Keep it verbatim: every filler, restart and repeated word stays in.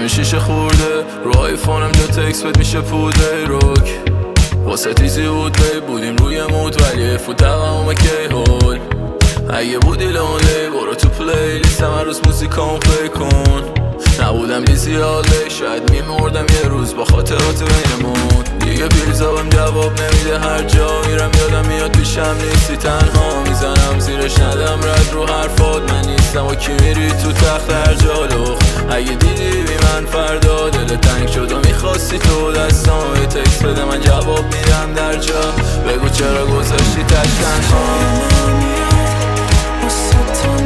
همه شیشه خورده رو آیفونم جا تکس بد میشه پوده روک واسه تیزی بود بی بودیم روی مود ولی فوت تقامه که هول اگه بودی لونلی برو تو پلیلیست همه روز موزیکامو پلی کن نبودم لیزی حاله شاید میمردم یه روز با خاطرات بینمون دیگه پیرزابم جواب نمیده هر جا میرم یادم میاد پیشم نیستی تنها میزنم زیرش ندم رد رو حرفات من نیستم و کی میری تو تخت هر جالخ اگه دیدی بی من فردا دل تنگ شد و میخواستی تو دستام یه تکس بده من جواب میدم در جا بگو چرا گذاشتی تک تنها